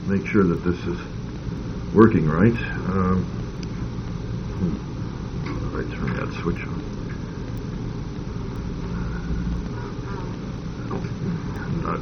make sure that this is working right. I turn that switch on. I'm not.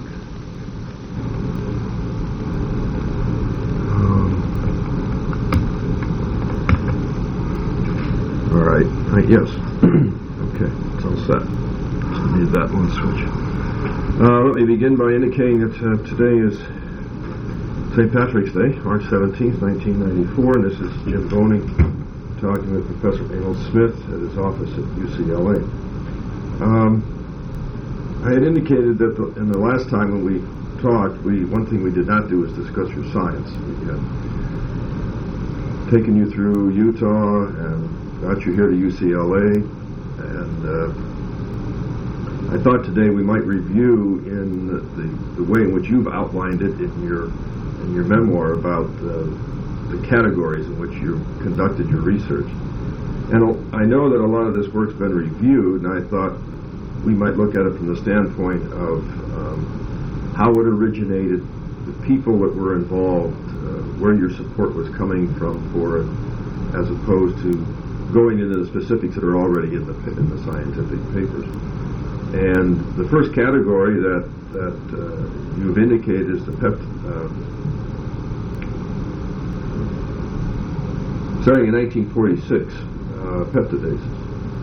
All right. Yes. Okay. It's all set. Just need that one switch. Let me begin by indicating that today is St. Patrick's Day, March 17th, 1994, and this is Jim Boney talking with Professor Emil Smith at his office at UCLA. I had indicated that in the last time when we talked, one thing we did not do is discuss your science. We had taken you through Utah and got you here to UCLA, and I thought today we might review in the way in which you've outlined it in your memoir about the categories in which you conducted your research. And I know that a lot of this work's been reviewed, and I thought we might look at it from the standpoint of how it originated, the people that were involved, where your support was coming from for it, as opposed to going into the specifics that are already in the scientific papers. And the first category that you've indicated is the starting in 1946, peptidases.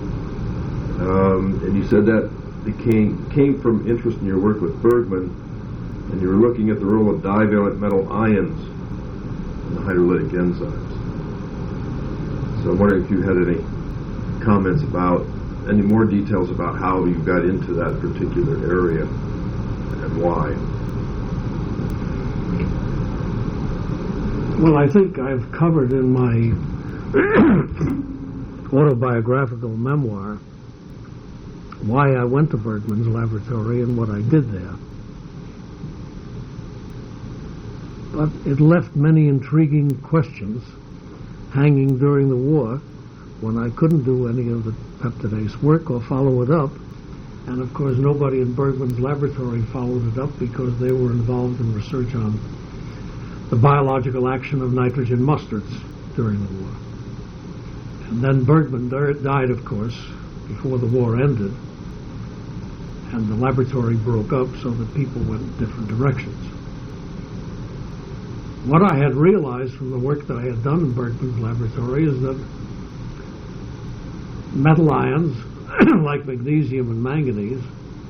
And you said that came from interest in your work with Bergman, and you were looking at the role of divalent metal ions in the hydrolytic enzymes. So I'm wondering if you had any comments about, any more details about how you got into that particular area and why. Well, I think I've covered in my autobiographical memoir why I went to Bergman's laboratory and what I did there. But it left many intriguing questions hanging during the war when I couldn't do any of the peptidase work or follow it up. And of course nobody in Bergman's laboratory followed it up because they were involved in research on the biological action of nitrogen mustards during the war. And then Bergman died, of course, before the war ended, and the laboratory broke up so that people went in different directions. What I had realized from the work that I had done in Bergman's laboratory is that metal ions, like magnesium and manganese,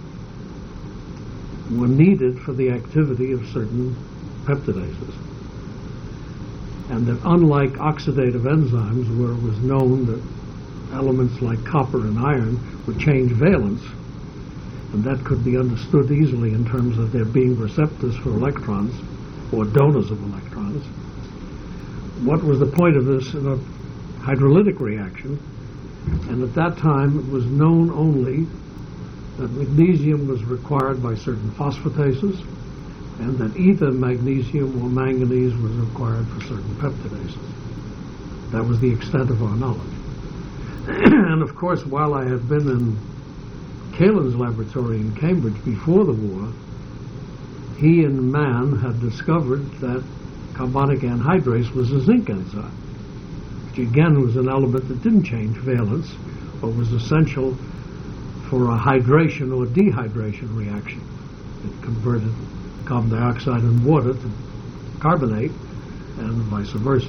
were needed for the activity of certain peptidases. And that unlike oxidative enzymes, where it was known that elements like copper and iron would change valence, and that could be understood easily in terms of there being receptors for electrons or donors of electrons. What was the point of this in a hydrolytic reaction? And at that time it was known only that magnesium was required by certain phosphatases, and that either magnesium or manganese was required for certain peptidases. That was the extent of our knowledge. And of course, while I had been in Kaelin's laboratory in Cambridge before the war, he and Mann had discovered that carbonic anhydrase was a zinc enzyme, which again was an element that didn't change valence, but was essential for a hydration or dehydration reaction. It converted carbon dioxide and water to carbonate, and vice versa.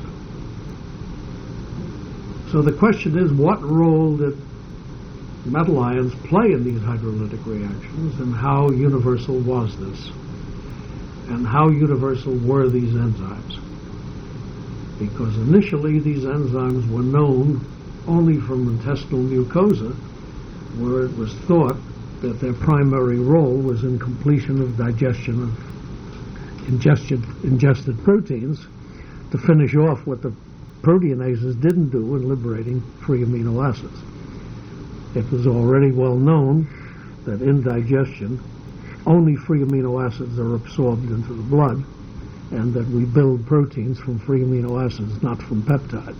So the question is, what role did metal ions play in these hydrolytic reactions, and how universal was this? And how universal were these enzymes? Because initially these enzymes were known only from intestinal mucosa, where it was thought that their primary role was in completion of digestion of ingested proteins to finish off what the proteinases didn't do in liberating free amino acids. It was already well known that in digestion only free amino acids are absorbed into the blood, and that we build proteins from free amino acids, not from peptides.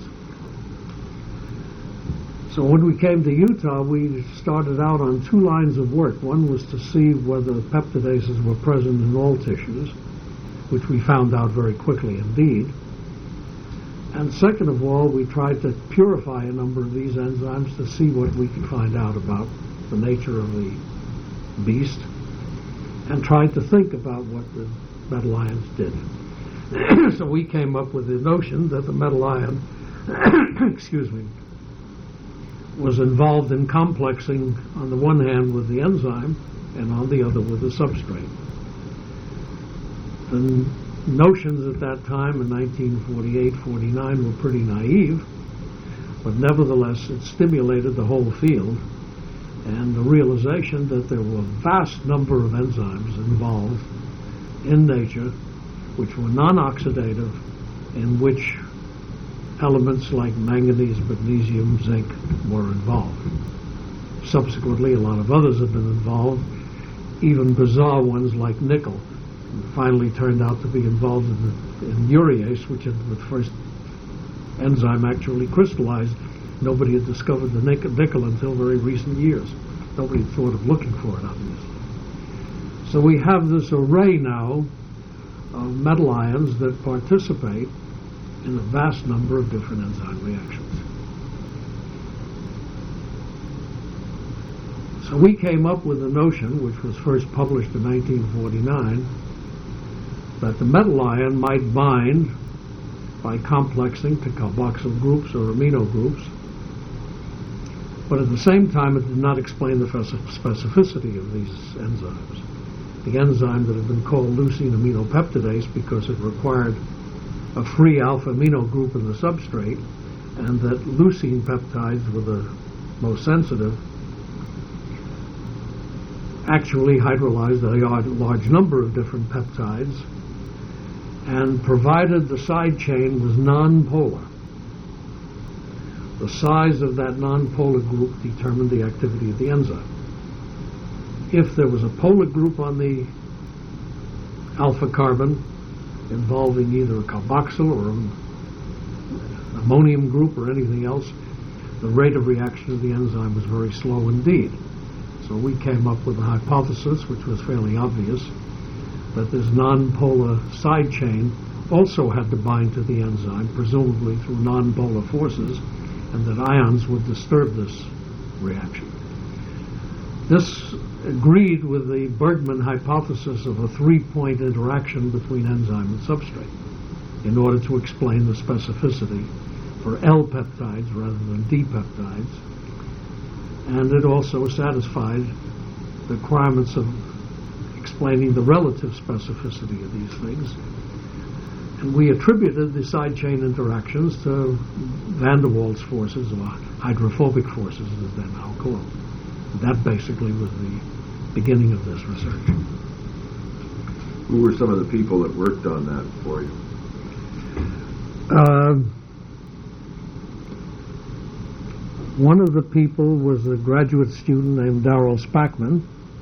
So when we came to Utah, we started out on two lines of work. One was to see whether peptidases were present in all tissues, which we found out very quickly indeed. And second of all, we tried to purify a number of these enzymes to see what we could find out about the nature of the beast, and tried to think about what the metal ions did. So we came up with the notion that the metal ion excuse me, was involved in complexing on the one hand with the enzyme and on the other with the substrate. The notions at that time in 1948-49 were pretty naive, but nevertheless it stimulated the whole field and the realization that there were a vast number of enzymes involved in nature which were non-oxidative, in which elements like manganese, magnesium, zinc were involved. Subsequently, a lot of others have been involved, even bizarre ones like nickel. Finally turned out to be involved in urease, which is the first enzyme actually crystallized. Nobody had discovered the nickel until very recent years. Nobody had thought of looking for it, obviously. So we have this array now of metal ions that participate in a vast number of different enzyme reactions. So we came up with a notion, which was first published in 1949, that the metal ion might bind by complexing to carboxyl groups or amino groups, but at the same time it did not explain the specificity of these enzymes. The enzyme that had been called leucine aminopeptidase because it required a free alpha amino group in the substrate, and that leucine peptides were the most sensitive, actually hydrolyzed a large number of different peptides, and provided the side chain was non-polar. The size of that non-polar group determined the activity of the enzyme. If there was a polar group on the alpha carbon involving either a carboxyl or an ammonium group or anything else, the rate of reaction of the enzyme was very slow indeed. So we came up with a hypothesis, which was fairly obvious, that this non-polar side chain also had to bind to the enzyme, presumably through non-polar forces, and that ions would disturb this reaction. This agreed with the Bergman hypothesis of a three-point interaction between enzyme and substrate in order to explain the specificity for L peptides rather than D peptides. And it also satisfied the requirements of explaining the relative specificity of these things. And we attributed the side chain interactions to van der Waals forces, or hydrophobic forces as they're now called. That basically was the beginning of this research. Who were some of the people that worked on that for you? One of the people was a graduate student named Darrell Spackman,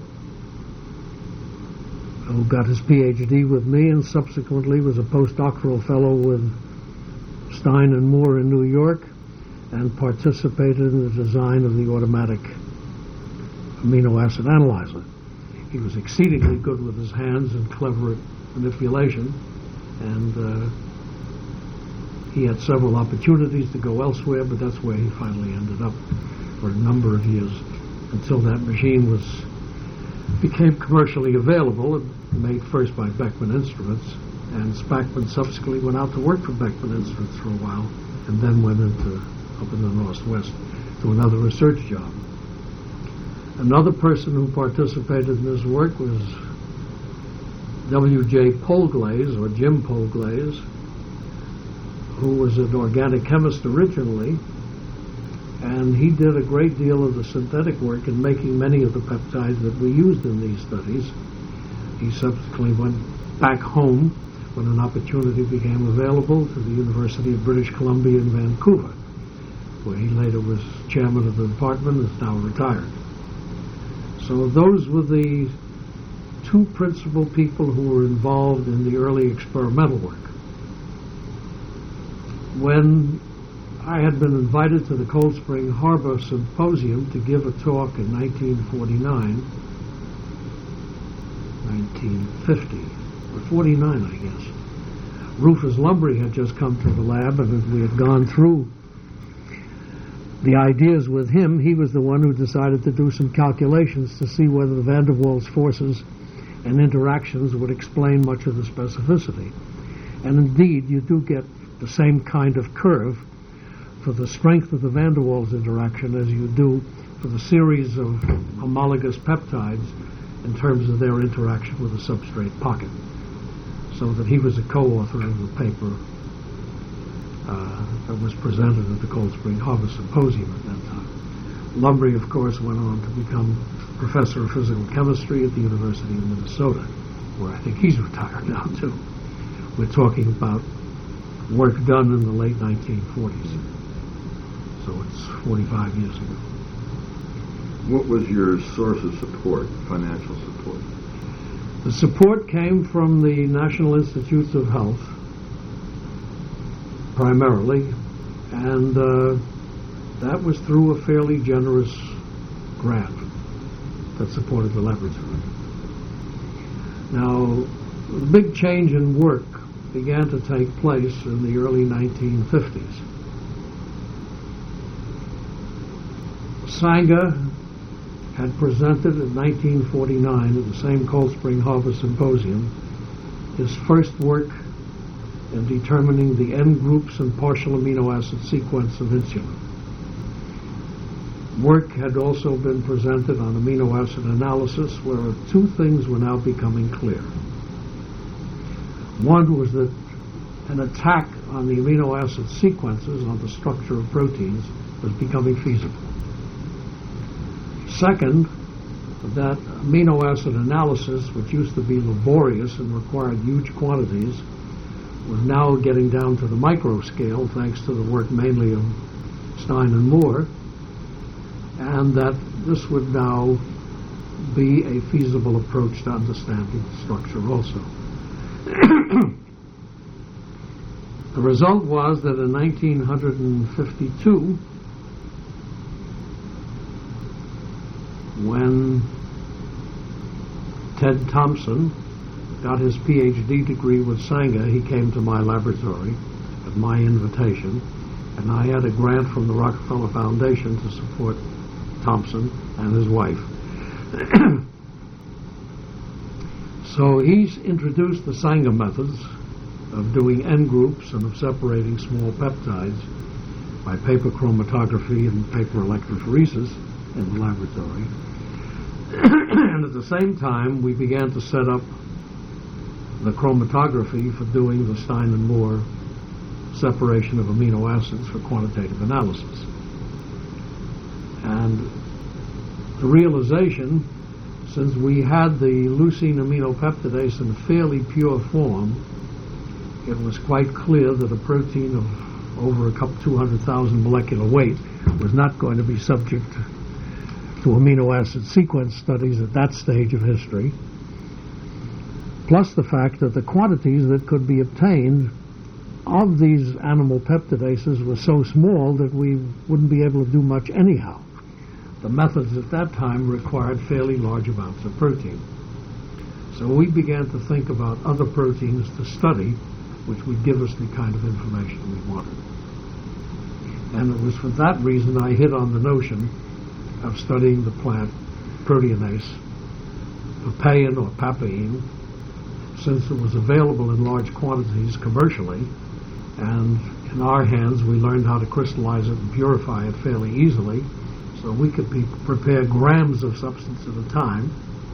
who got his PhD with me and subsequently was a postdoctoral fellow with Stein and Moore in New York and participated in the design of the automatic amino acid analyzer. He was exceedingly good with his hands and clever at manipulation, and he had several opportunities to go elsewhere, but that's where he finally ended up for a number of years until that machine became commercially available, made first by Beckman Instruments, and Spackman subsequently went out to work for Beckman Instruments for a while, and then went up in the Northwest to another research job. Another person who participated in this work was W.J. Polglaze, or Jim Polglaze, who was an organic chemist originally, and he did a great deal of the synthetic work in making many of the peptides that we used in these studies. He subsequently went back home when an opportunity became available to the University of British Columbia in Vancouver, where he later was chairman of the department and is now retired. So those were the two principal people who were involved in the early experimental work. When I had been invited to the Cold Spring Harbor Symposium to give a talk in 1950, or 49, I guess. Rufus Lumbry had just come to the lab, and we had gone through the ideas with him. He was the one who decided to do some calculations to see whether the van der Waals forces and interactions would explain much of the specificity. And indeed, you do get the same kind of curve for the strength of the van der Waals interaction as you do for the series of homologous peptides in terms of their interaction with the substrate pocket. So that he was a co-author of the paper that was presented at the Cold Spring Harbor Symposium at that time. Lumbry, of course, went on to become professor of physical chemistry at the University of Minnesota, where I think he's retired now, too. We're talking about work done in the late 1940s. So it's 45 years ago. What was your source of support, financial support? The support came from the National Institutes of Health, primarily, and that was through a fairly generous grant that supported the laboratory. Now, the big change in work began to take place in the early 1950s. Sanger had presented in 1949 at the same Cold Spring Harbor Symposium his first work in determining the end groups and partial amino acid sequence of insulin. Work had also been presented on amino acid analysis, where two things were now becoming clear. One was that an attack on the amino acid sequences, on the structure of proteins, was becoming feasible. Second, that amino acid analysis, which used to be laborious and required huge quantities, was now getting down to the micro scale, thanks to the work mainly of Stein and Moore, and that this would now be a feasible approach to understanding the structure also. The result was that in 1952, when Ted Thompson got his PhD degree with Sanger, he came to my laboratory at my invitation, and I had a grant from the Rockefeller Foundation to support Thompson and his wife. So he's introduced the Sanger methods of doing end groups and of separating small peptides by paper chromatography and paper electrophoresis in the laboratory. And at the same time, we began to set up the chromatography for doing the Stein and Moore separation of amino acids for quantitative analysis. And the realization, since we had the leucine aminopeptidase in fairly pure form, it was quite clear that a protein of over a couple 200,000 molecular weight was not going to be subject to amino acid sequence studies at that stage of history, plus the fact that the quantities that could be obtained of these animal peptidases were so small that we wouldn't be able to do much anyhow. The methods at that time required fairly large amounts of protein. So we began to think about other proteins to study which would give us the kind of information we wanted. And it was for that reason I hit on the notion of studying the plant proteinase, papain or papain, since it was available in large quantities commercially, and in our hands we learned how to crystallize it and purify it fairly easily, so we could prepare grams of substance at a time,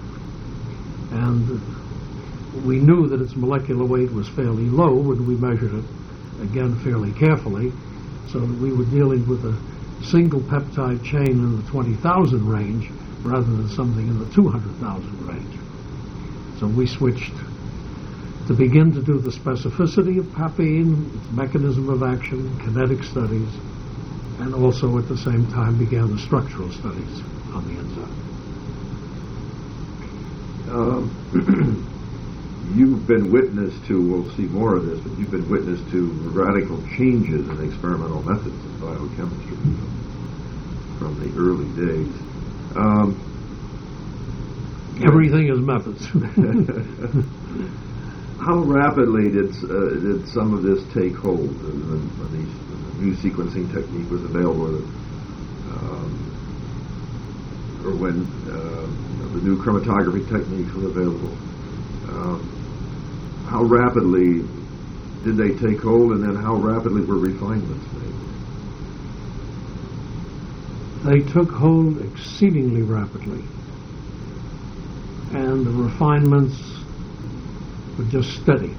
and we knew that its molecular weight was fairly low when we measured it, again fairly carefully, so that we were dealing with a single peptide chain in the 20,000 range rather than something in the 200,000 range. So we switched to begin to do the specificity of papain, its mechanism of action, kinetic studies, and also at the same time began the structural studies on the enzyme. You've been witness to, we'll see more of this, but you've been witness to radical changes in experimental methods of biochemistry from the early days. Everything is methods. how rapidly did some of this take hold when these new sequencing technique was available, or when the new chromatography techniques were available? How rapidly did they take hold, and then how rapidly were refinements made? They took hold exceedingly rapidly, and the refinements were just steady.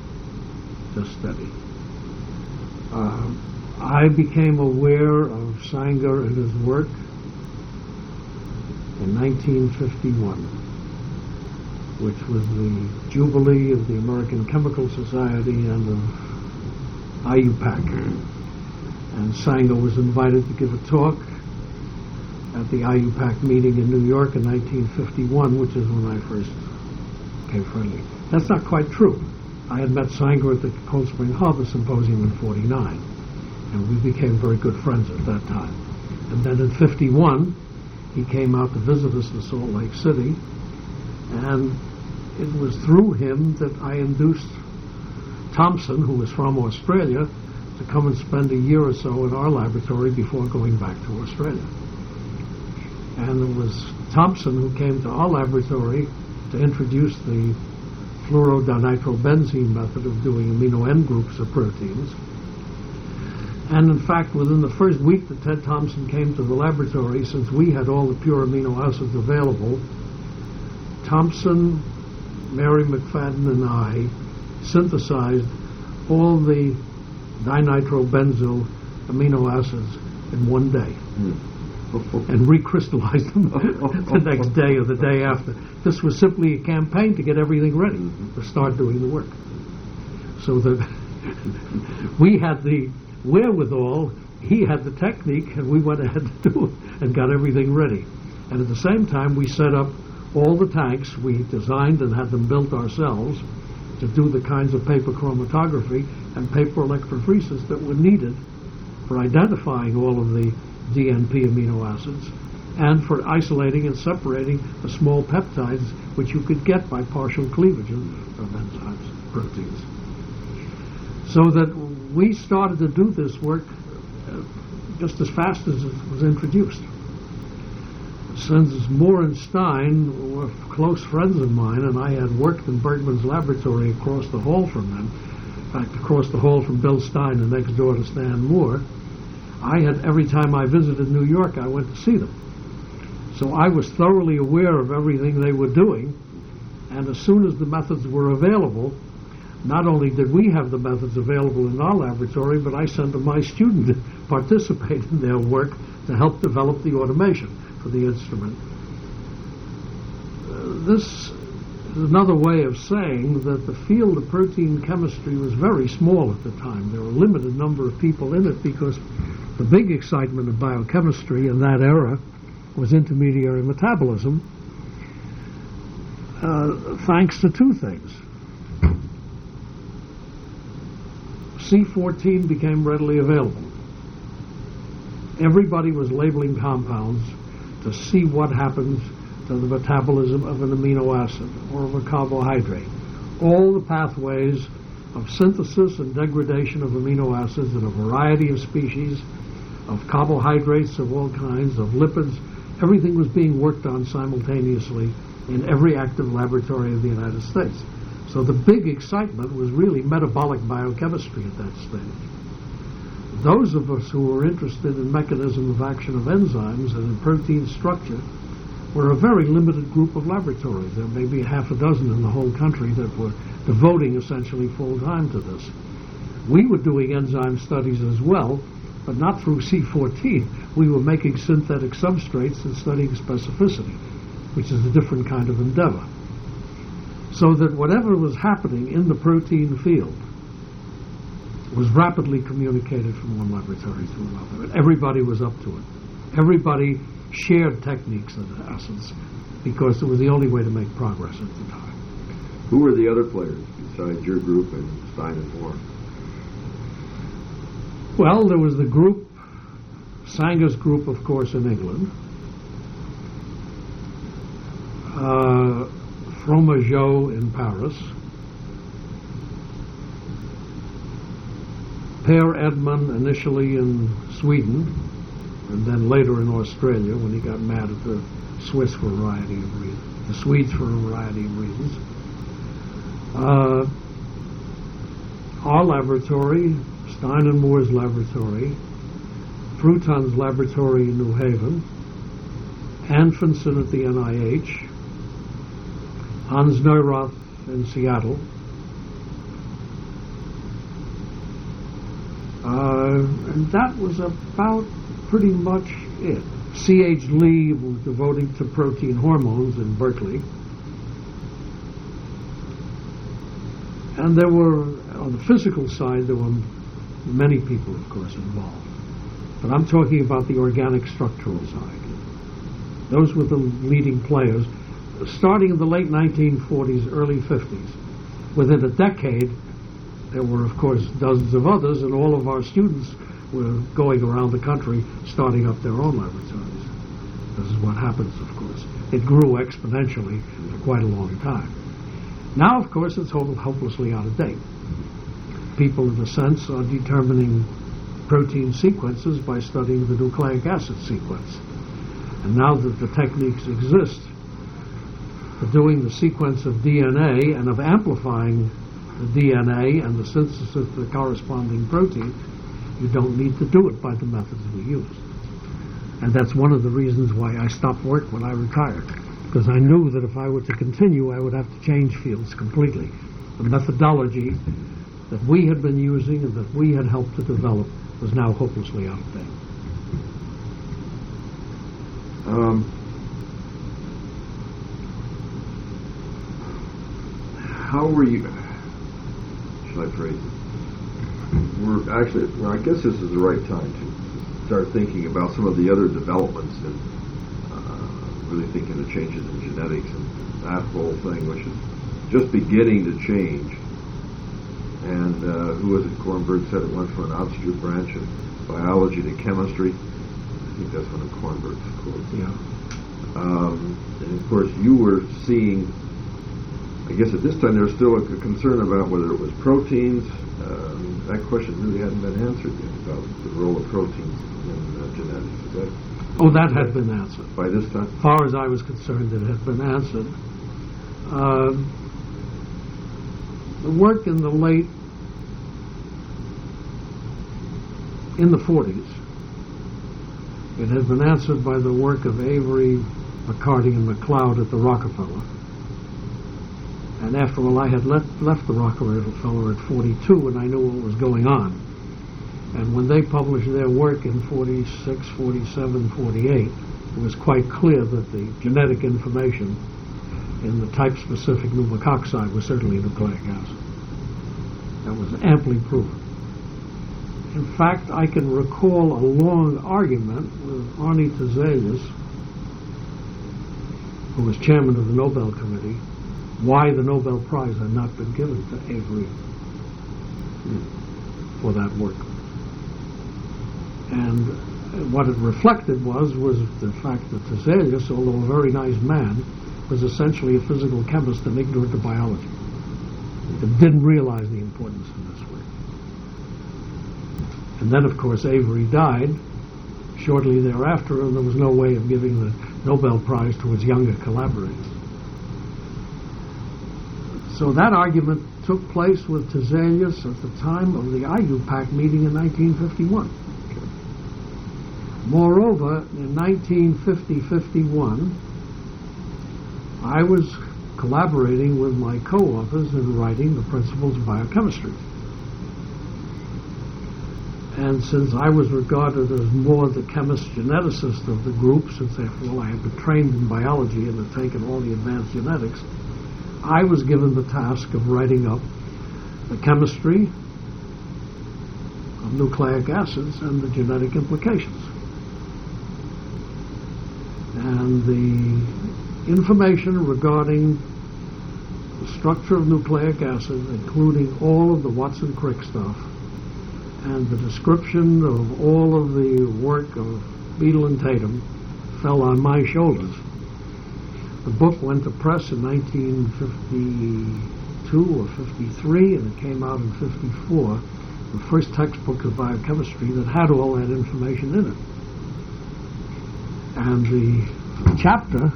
I became aware of Sanger and his work in 1951, which was the jubilee of the American Chemical Society and of IUPAC. And Sanger was invited to give a talk at the IUPAC meeting in New York in 1951, which is when I first became friendly. That's not quite true. I had met Sanger at the Cold Spring Harbor Symposium in 49, and we became very good friends at that time. And then in 51, he came out to visit us in Salt Lake City, and it was through him that I induced Thompson, who was from Australia, to come and spend a year or so in our laboratory before going back to Australia. And it was Thompson who came to our laboratory to introduce the fluorodinitrobenzene method of doing amino N groups of proteins. And in fact, within the first week that Ted Thompson came to the laboratory, since we had all the pure amino acids available, Thompson, Mary McFadden, and I synthesized all the dinitrobenzyl amino acids in one day. And recrystallized them the next day or the day after. This was simply a campaign to get everything ready to start doing the work. So that we had the wherewithal, he had the technique, and we went ahead to do it and got everything ready. And at the same time, we set up all the tanks. We designed and had them built ourselves to do the kinds of paper chromatography and paper electrophoresis that were needed for identifying all of the DNP amino acids and for isolating and separating the small peptides which you could get by partial cleavage of enzymes, proteins. So that we started to do this work just as fast as it was introduced. Since Moore and Stein were close friends of mine, and I had worked in Bergman's laboratory across the hall from them, in fact, across the hall from Bill Stein and next door to Stan Moore, every time I visited New York, I went to see them. So I was thoroughly aware of everything they were doing, and as soon as the methods were available, not only did we have the methods available in our laboratory, but I sent my student to participate in their work to help develop the automation for the instrument. This is another way of saying that the field of protein chemistry was very small at the time. There were a limited number of people in it because the big excitement of biochemistry in that era was intermediary metabolism, thanks to two things. C14 became readily available. Everybody was labeling compounds to see what happens to the metabolism of an amino acid or of a carbohydrate. All the pathways of synthesis and degradation of amino acids in a variety of species, of carbohydrates of all kinds, of lipids, everything was being worked on simultaneously in every active laboratory of the United States. So the big excitement was really metabolic biochemistry at that stage. Those of us who were interested in mechanism of action of enzymes and in protein structure were a very limited group of laboratories. There may be half a dozen in the whole country that were devoting essentially full time to this. We were doing enzyme studies as well, but not through C14. We were making synthetic substrates and studying specificity, which is a different kind of endeavor. So that whatever was happening in the protein field was rapidly communicated from one laboratory to another. And everybody was up to it. Everybody shared techniques and acids because it was the only way to make progress at the time. Who were the other players besides your group and Stein and Moore? Well, there was the group, Sanger's group, of course, in England. Fromageau in Paris. Per Edman initially in Sweden, and then later in Australia when he got mad at the Swiss for a variety of reasons, the Swedes for a variety of reasons. Our laboratory, Stein and Moore's laboratory, Fruton's laboratory in New Haven, Anfinson at the NIH, Hans Neurath in Seattle, and that was about pretty much it. C.H. Lee was devoted to protein hormones in Berkeley. And there were, on the physical side, there were many people, of course, involved. But I'm talking about the organic structural side. Those were the leading players, starting in the late 1940s, early 50s. Within a decade, there were, of course, dozens of others, and all of our students were going around the country starting up their own laboratories. This is what happens, of course. It grew exponentially for quite a long time. Now, of course, it's hopelessly out of date. People, in a sense, are determining protein sequences by studying the nucleic acid sequence. And now that the techniques exist for doing the sequence of DNA and of amplifying the DNA and the synthesis of the corresponding protein, you don't need to do it by the methods we use. And that's one of the reasons why I stopped work when I retired, because I knew that if I were to continue, I would have to change fields completely. The methodology that we had been using and that we had helped to develop was now hopelessly out of date. How were you, should I phrase it? I guess this is the right time to start thinking about some of the other developments and really thinking of changes in genetics and that whole thing, which is just beginning to change. And who was it? Kornberg said it went from an obscure branch of biology to chemistry. I think that's one of Kornberg's quotes. Yeah. And of course, you were seeing, I guess at this time there was still a concern about whether it was proteins. That question really hadn't been answered yet about the role of proteins in genetics. That had been answered. By this time? As far as I was concerned, it had been answered. The work in the 40s, it had been answered by the work of Avery, McCarty, and McLeod at the Rockefeller. And after all, I had left the Rockefeller at 42, and I knew what was going on. And when they published their work in 46, 47, 48, it was quite clear that the genetic information in the type-specific pneumococci was certainly nucleic acid. That was amply proven. In fact, I can recall a long argument with Arnie Tiselius, who was chairman of the Nobel Committee, why the Nobel Prize had not been given to Avery for that work. And what it reflected was the fact that Tiselius, although a very nice man, was essentially a physical chemist and ignorant of biology. He didn't realize the importance of this work. And then, of course, Avery died shortly thereafter, and there was no way of giving the Nobel Prize to his younger collaborators. So that argument took place with Tiselius at the time of the IUPAC meeting in 1951. Moreover, in 1950-51, I was collaborating with my co-authors in writing the Principles of Biochemistry. And since I was regarded as more the chemist-geneticist of the group, since after all I had been trained in biology and had taken all the advanced genetics, I was given the task of writing up the chemistry of nucleic acids and the genetic implications. And the information regarding the structure of nucleic acid, including all of the Watson-Crick stuff, and the description of all of the work of Beadle and Tatum, fell on my shoulders. The book went to press in 1952 or 53, and it came out in 54. the first textbook of biochemistry that had all that information in it. And the chapter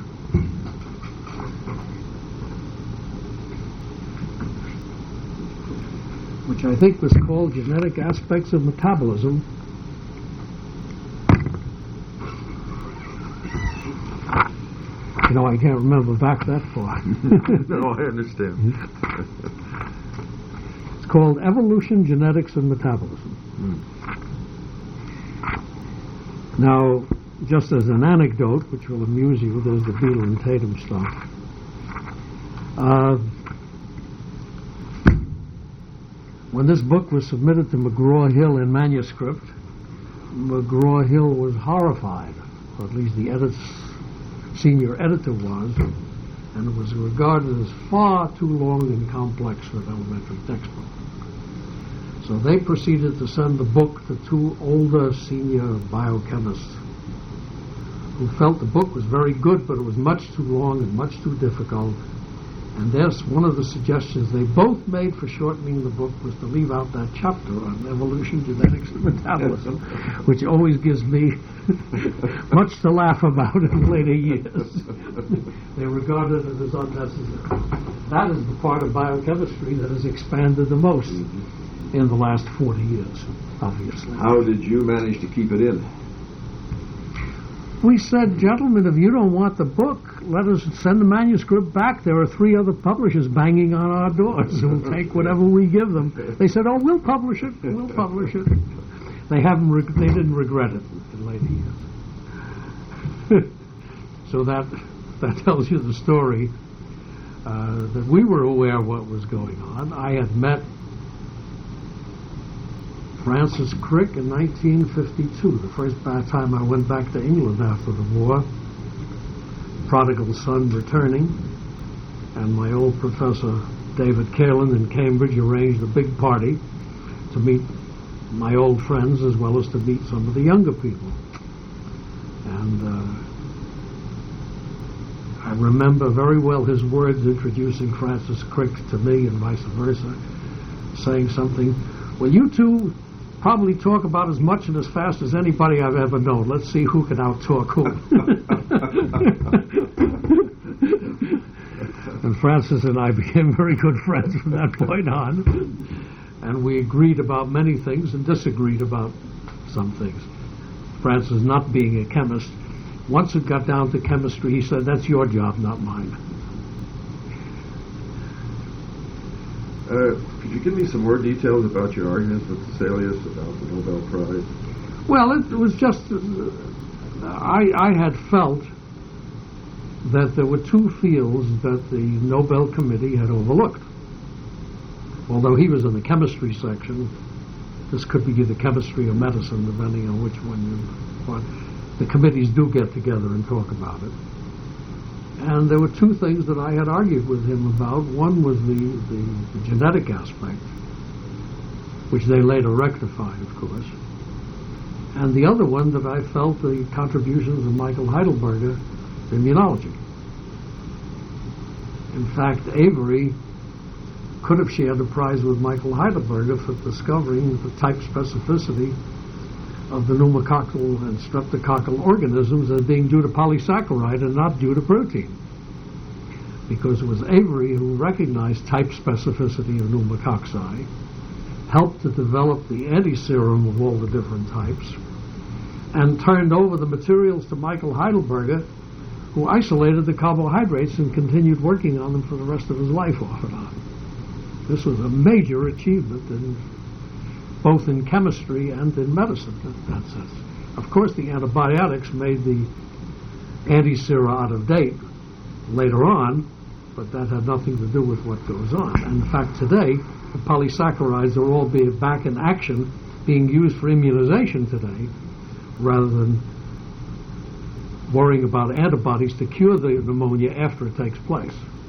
which I think was called Genetic Aspects of Metabolism, you know, I can't remember back that far. No, I understand. It's called Evolution, Genetics, and Metabolism. Now, just as an anecdote, which will amuse you, there's the Beetle and Tatum stuff. When this book was submitted to McGraw-Hill in manuscript, McGraw-Hill was horrified, or at least the senior editor was, and it was regarded as far too long and complex for an elementary textbook. So they proceeded to send the book to two older senior biochemists who felt the book was very good, but it was much too long and much too difficult. And there's one of the suggestions they both made for shortening the book was to leave out that chapter on evolution, genetics, and metabolism, which always gives me much to laugh about in later years. They regarded it as unnecessary. That is the part of biochemistry that has expanded the most in the last 40 years, obviously. How did you manage to keep it in? We said, gentlemen, if you don't want the book, let us send the manuscript back. There are 3 other publishers banging on our doors who will take whatever we give them. They said, oh, we'll publish it. We'll publish it. They didn't regret it in later years. So that tells you the story, that we were aware of what was going on. I had met Francis Crick in 1952, the first time I went back to England after the war, prodigal son returning, and my old professor David Kalin in Cambridge arranged a big party to meet my old friends as well as to meet some of the younger people. And I remember very well his words introducing Francis Crick to me and vice versa, saying something, well, you two probably talk about as much and as fast as anybody I've ever known. Let's see who can out-talk who. And Francis and I became very good friends from that point on. And we agreed about many things and disagreed about some things. Francis, not being a chemist, once it got down to chemistry, he said, that's your job, not mine. Could you give me some more details about your arguments with Thesalius about the Nobel Prize? Well, it was just, I had felt that there were 2 fields that the Nobel Committee had overlooked. Although he was in the chemistry section, this could be either chemistry or medicine, depending on which one you want. The committees do get together and talk about it. And there were 2 things that I had argued with him about. One was the genetic aspect, which they later rectified, of course. And the other one that I felt the contributions of Michael Heidelberger to immunology. In fact, Avery could have shared a prize with Michael Heidelberger for discovering the type specificity of the pneumococcal and streptococcal organisms as being due to polysaccharide and not due to protein. Because it was Avery who recognized type specificity of pneumococci, helped to develop the antiserum of all the different types, and turned over the materials to Michael Heidelberger, who isolated the carbohydrates and continued working on them for the rest of his life off and on. This was a major achievement both in chemistry and in medicine in that sense. Of course, the antibiotics made the antisera out of date later on, but that had nothing to do with what goes on. And in fact, today, the polysaccharides are all back in action, being used for immunization today, rather than worrying about antibodies to cure the pneumonia after it takes place.